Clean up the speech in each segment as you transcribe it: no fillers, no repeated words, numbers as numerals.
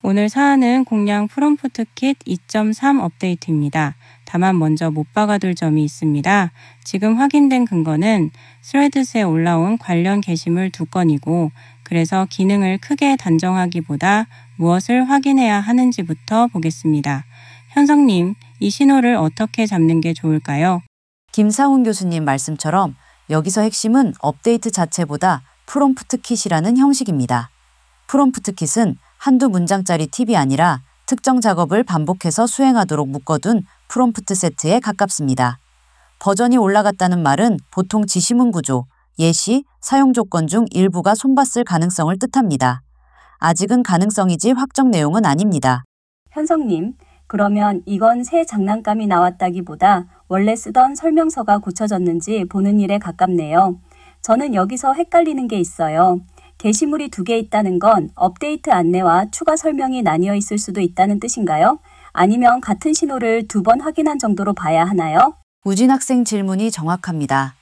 오늘 사안은 공량 프롬프트 킷 2.3 업데이트입니다. 다만 먼저 못 박아둘 점이 있습니다. 지금 확인된 근거는 스레드스에 올라온 관련 게시물 2건이고 그래서 기능을 크게 단정하기보다 무엇을 확인해야 하는지부터 보겠습니다. 현성님, 이 신호를 어떻게 잡는 게 좋을까요? 김상훈 교수님 말씀처럼 여기서 핵심은 업데이트 자체보다 프롬프트 킷이라는 형식입니다. 프롬프트 킷은 한두 문장짜리 팁이 아니라 특정 작업을 반복해서 수행하도록 묶어둔 프롬프트 세트에 가깝습니다. 버전이 올라갔다는 말은 보통 지시문 구조, 예시, 사용 조건 중 일부가 손봤을 가능성을 뜻합니다. 아직은 가능성이지 확정 내용은 아닙니다. 현성님, 그러면 이건 새 장난감이 나왔다기보다 원래 쓰던 설명서가 고쳐졌는지 보는 일에 가깝네요. 저는 여기서 헷갈리는 게 있어요. 게시물이 2개 있다는 건 업데이트 안내와 추가 설명이 나뉘어 있을 수도 있다는 뜻인가요? 아니면 같은 신호를 2번 확인한 정도로 봐야 하나요? 우진 학생 질문이 정확합니다.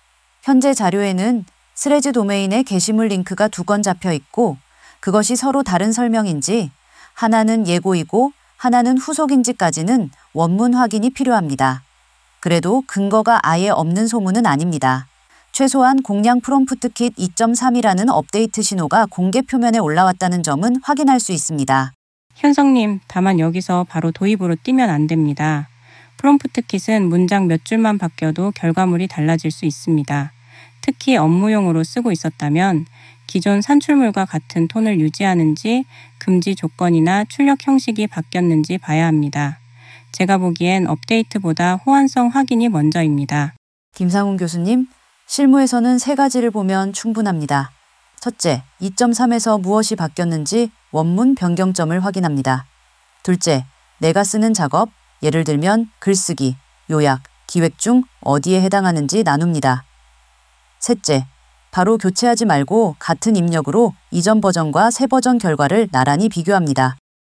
현재 자료에는 스레즈 도메인에 게시물 링크가 2건 잡혀 있고 그것이 서로 다른 설명인지 하나는 예고이고 하나는 후속인지까지는 원문 확인이 필요합니다. 그래도 근거가 아예 없는 소문은 아닙니다. 최소한 공량 프롬프트 킷 2.3이라는 업데이트 신호가 공개 표면에 올라왔다는 점은 확인할 수 있습니다. 현성님, 다만 여기서 바로 도입으로 뛰면 안 됩니다. 프롬프트 킷은 문장 몇 줄만 바뀌어도 결과물이 달라질 수 있습니다. 특히 업무용으로 쓰고 있었다면 기존 산출물과 같은 톤을 유지하는지 금지 조건이나 출력 형식이 바뀌었는지 봐야 합니다. 제가 보기엔 업데이트보다 호환성 확인이 먼저입니다. 김상훈 교수님, 실무에서는 3가지를 보면 충분합니다. 첫째, 2.3에서 무엇이 바뀌었는지 원문 변경점을 확인합니다. 둘째, 내가 쓰는 작업, 예를 들면 글쓰기, 요약, 기획 중 어디에 해당하는지 나눕니다. 셋째, 바로 교체하지 말고 같은 입력으로 이전 버전과 새 버전 결과를 나란히 비교합니다.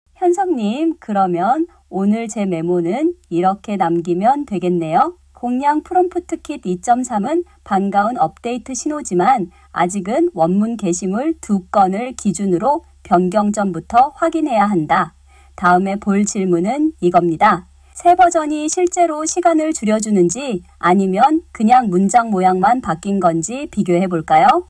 현성님, 그러면 오늘 제 메모는 이렇게 남기면 되겠네요. 공량 프롬프트 킷 2.3은 반가운 업데이트 신호지만 아직은 원문 게시물 2건을 기준으로 변경점부터 확인해야 한다. 다음에 볼 질문은 이겁니다. 새 버전이 실제로 시간을 줄여주는지 아니면 그냥 문장 모양만 바뀐 건지 비교해 볼까요?